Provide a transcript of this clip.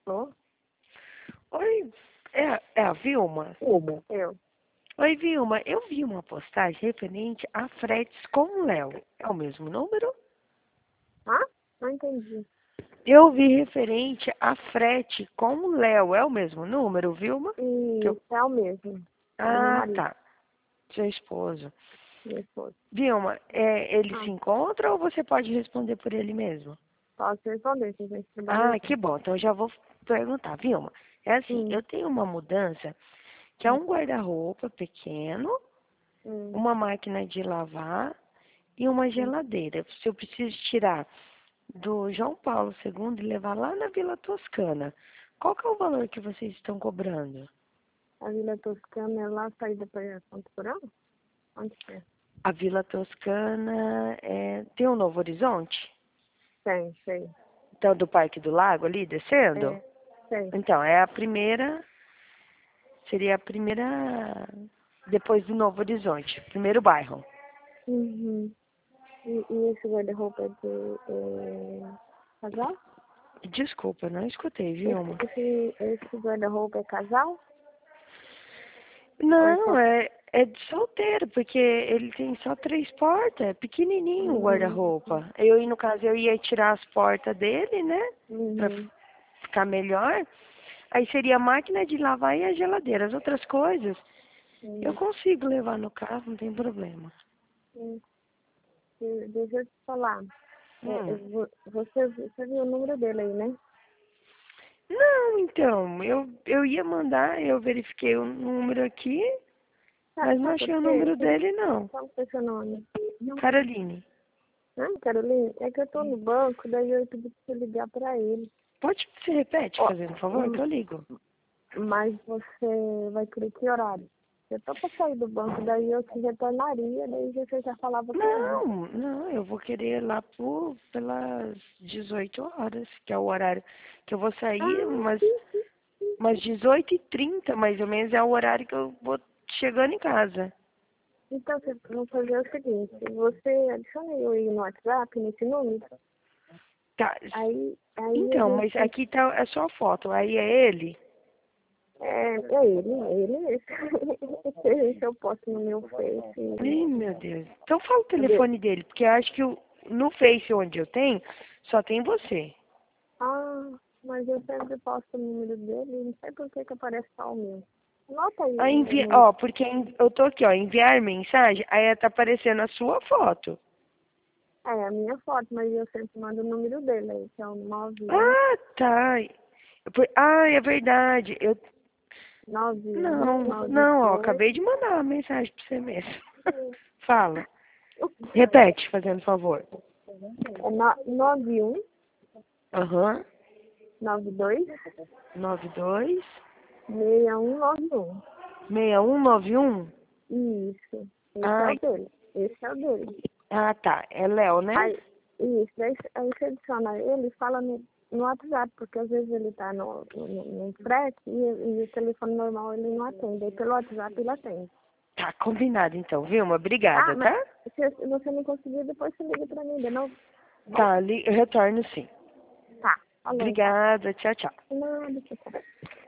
Alô? Oi, é a Vilma? Eu. Oi, Vilma, eu vi uma postagem referente a fretes com o Léo. É o mesmo número? Hã? Não entendi. Eu vi referente a frete com o Léo. É o mesmo número, Vilma? Que eu... Isso, é o mesmo. É do meu Ah, marido, tá. Seu esposo. meu esposo. Vilma, ele Ah, se encontra ou você pode responder por ele mesmo? posso responder, se a gente trabalha Ah, que junto. bom. Então eu já vou perguntar. Vilma, é assim, eu Hum, tenho uma mudança que é hum, um guarda-roupa pequeno, hum, uma máquina de lavar e uma hum. geladeira. Se eu preciso tirar do João Paulo II e levar lá na Vila Toscana, qual que é o valor que vocês estão cobrando? A Vila Toscana é lá, saída para Santo Porão? Onde que é? A Vila Toscana tem um Novo Horizonte? Tem, sei. Então, do Parque do Lago ali, descendo? É, sei. Então, é a primeira, seria a primeira, depois do Novo Horizonte, primeiro bairro. Uhum. E esse guarda-roupa é de casal? Desculpa, não escutei, Esse, Vilma. esse, esse guarda-roupa é casal? Ou é Não, só... é de solteiro, porque ele tem só 3 portas, é pequenininho o Uhum. guarda-roupa. No caso, eu ia tirar as portas dele, né, pra Uhum. ficar melhor. Aí seria a máquina de lavar e a geladeira. As outras coisas, eu Uhum. consigo levar no carro, não tem problema. Uhum. Deixa eu te falar. Hum. Você viu o número dele aí, né? Não, então, eu ia mandar, eu verifiquei o número aqui, mas não Sabe por achei o quê? número dele, não. Qual que é seu nome? Caroline, Caroline, é que eu tô no banco, daí eu pedi pra você ligar pra ele. pode se repete, Ó, fazendo favor, que hum, eu ligo. mas você vai querer que horário? Eu tô pra sair do banco, daí eu te retornaria, daí você já falava com ele. Não, não, eu vou querer lá pelas 18 horas, que é o horário que eu vou sair, Ah, sim, sim, sim. umas 18h30, mais ou menos, é o horário que eu vou chegando em casa. Então, vamos fazer o seguinte, você adiciona eu aí no WhatsApp, nesse número, Tá, aí a então, gente mas faz. aqui tá, é só a foto, aí é ele? É ele mesmo. Esse eu posto no meu Face. Ih, meu Deus. Então fala o Cadê? telefone dele, porque eu acho que no Face onde eu tenho, só tem você. Ah, mas eu sempre posto o número dele, não sei por que que aparece só o meu. Anota aí Aí o número. ó, porque eu tô aqui, ó, enviar mensagem, aí tá aparecendo a sua foto. É a minha foto, mas eu sempre mando o número dele aí, que é o Ah, tá. Ah, é verdade. 91 Não, não, ó, 92 acabei de mandar uma mensagem pra você mesmo. Fala. Repete, fazendo favor. É 91 Aham. 92 92 6191. 6191. Isso. Esse é o Ai, dele. Esse é o dele. tá. É Léo, né? Aí, isso, aí você adiciona ele e fala no WhatsApp, porque às vezes ele tá no frete e o telefone normal ele não atende. Aí pelo WhatsApp ele atende. Tá, combinado então, Vilma. Ah, Obrigada, mas tá? se você não conseguir, depois você liga pra mim de novo. Tá, eu retorno sim. Tá, falou então. Obrigada, tchau, tchau. Nada, tchau.